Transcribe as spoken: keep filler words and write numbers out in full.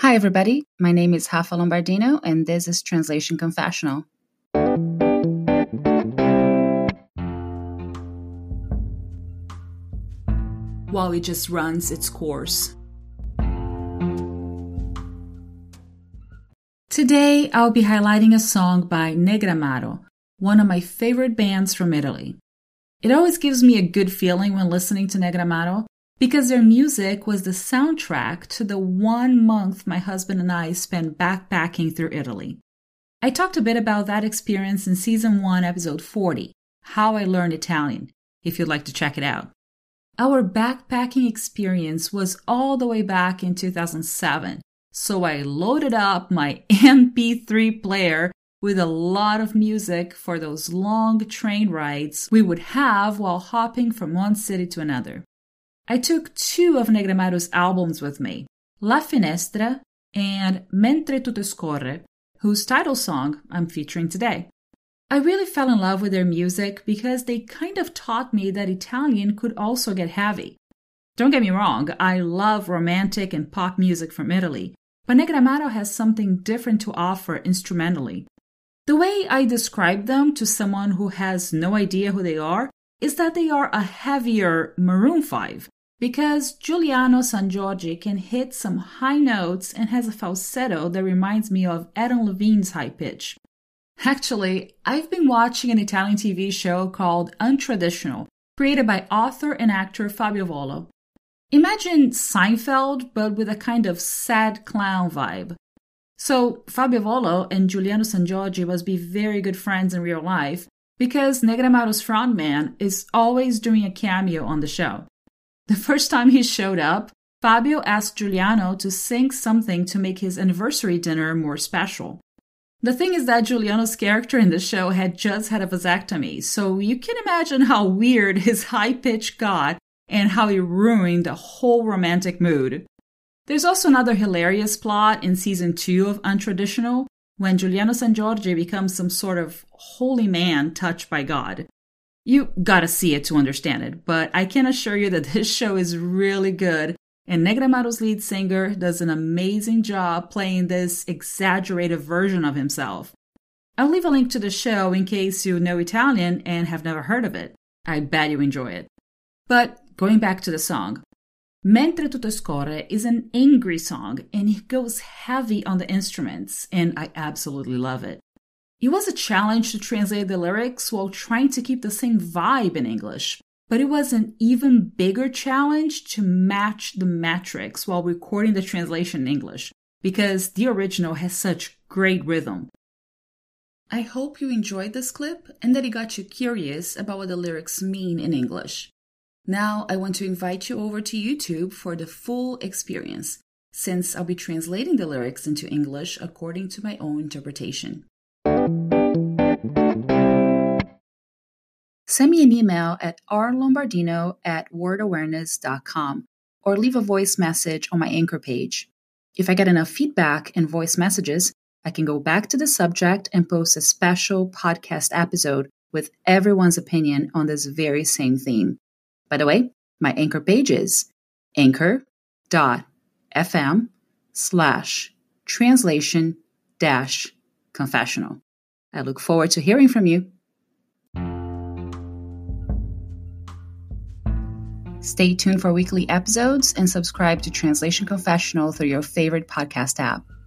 Hi, everybody. My name is Rafa Lombardino, and this is Translation Confessional. While it just runs its course. Today, I'll be highlighting a song by Negramaro, one of my favorite bands from Italy. It always gives me a good feeling when listening to Negramaro, because their music was the soundtrack to the one month my husband and I spent backpacking through Italy. I talked a bit about that experience in Season one, Episode forty, How I Learned Italian, if you'd like to check it out. Our backpacking experience was all the way back in two thousand seven, so I loaded up my M P three player with a lot of music for those long train rides we would have while hopping from one city to another. I took two of Negramaro's albums with me, La Finestra and Mentre tutto scorre, whose title song I'm featuring today. I really fell in love with their music because they kind of taught me that Italian could also get heavy. Don't get me wrong, I love romantic and pop music from Italy, but Negramaro has something different to offer instrumentally. The way I describe them to someone who has no idea who they are is that they are a heavier Maroon five, because Giuliano Sangiorgi can hit some high notes and has a falsetto that reminds me of Adam Levine's high pitch. Actually, I've been watching an Italian T V show called Untraditional, created by author and actor Fabio Volo. Imagine Seinfeld, but with a kind of sad clown vibe. So Fabio Volo and Giuliano Sangiorgi must be very good friends in real life, because Negramaro's frontman is always doing a cameo on the show. The first time he showed up, Fabio asked Giuliano to sing something to make his anniversary dinner more special. The thing is that Giuliano's character in the show had just had a vasectomy, so you can imagine how weird his high pitch got and how he ruined the whole romantic mood. There's also another hilarious plot in season two of Untraditional, when Giuliano Sangiorgi becomes some sort of holy man touched by God. You gotta see it to understand it, but I can assure you that this show is really good, and Negramaro's lead singer does an amazing job playing this exaggerated version of himself. I'll leave a link to the show in case you know Italian and have never heard of it. I bet you enjoy it. But going back to the song, Mentre tutto scorre is an angry song, and it goes heavy on the instruments, and I absolutely love it. It was a challenge to translate the lyrics while trying to keep the same vibe in English, but it was an even bigger challenge to match the metrics while recording the translation in English, because the original has such great rhythm. I hope you enjoyed this clip and that it got you curious about what the lyrics mean in English. Now I want to invite you over to YouTube for the full experience, since I'll be translating the lyrics into English according to my own interpretation. Send me an email at r lombardino at word awareness dot com or leave a voice message on my Anchor page. If I get enough feedback and voice messages, I can go back to the subject and post a special podcast episode with everyone's opinion on this very same theme. By the way, my Anchor page is anchor.fm slash translation dash confessional. I look forward to hearing from you. Stay tuned for weekly episodes and subscribe to Translation Confessional through your favorite podcast app.